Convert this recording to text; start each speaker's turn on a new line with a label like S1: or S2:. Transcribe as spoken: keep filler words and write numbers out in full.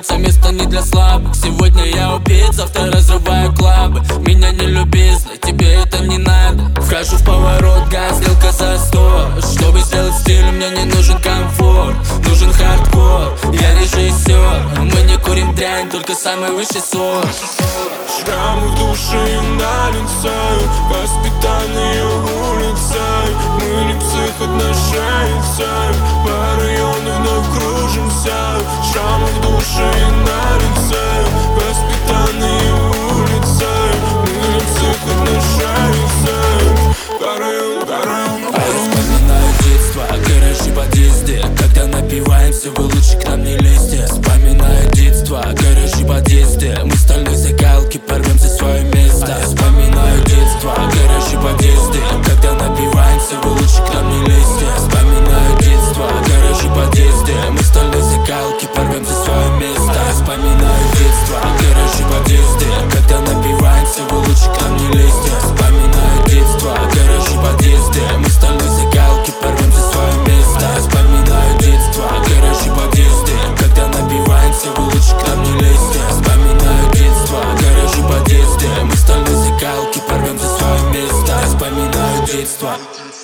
S1: кажется, место не для слабых. Сегодня я убит, завтра разрываю клабы. Меня не люби, злой, тебе это не надо. Вхожу в поворот, газ, сделка за сто. Чтобы сделать стиль, мне не нужен комфорт, нужен хардкор. Я режиссер, мы не курим дрянь, только самый высший сорт.
S2: Шрамы в душе и на лице, воспитанные улицей. Мы не психотношенцы, по району вновь кружимся. Шрамы в душе и на лице, воспитанные улицей. Мы не психотношенцы, по району, по району, по
S1: А я
S2: району.
S1: вспоминаю детство, гаражи, подъезды. Когда напиваемся, вы лучше к нам не лезьте. Вспоминаю детство, гаражи, подъезды. Мы стальной закалки, порвем за свое место. А я вспоминаю детство, гаражи, подъезды. Когда напиваемся, вы лучше к нам не лезьте. Вспоминаю детство, гаражи, подъезды. Мы стальной закалки, порвем за свое место. А я вспоминаю детство, гаражи, подъезды. Когда напиваемся, вы лучше к нам не лезьте. Вспоминаю детство, гаражи, подъезды. Мы стальной закалки, порвем за свое место. А я вспоминаю детство, гаражи, подъезды. Когда напиваемся, вы лучше к нам не лезьте. Вспоминаю детство, гаражи, подъезды. Мы стальной закалки, порвем за свое место. Я вспоминаю детство.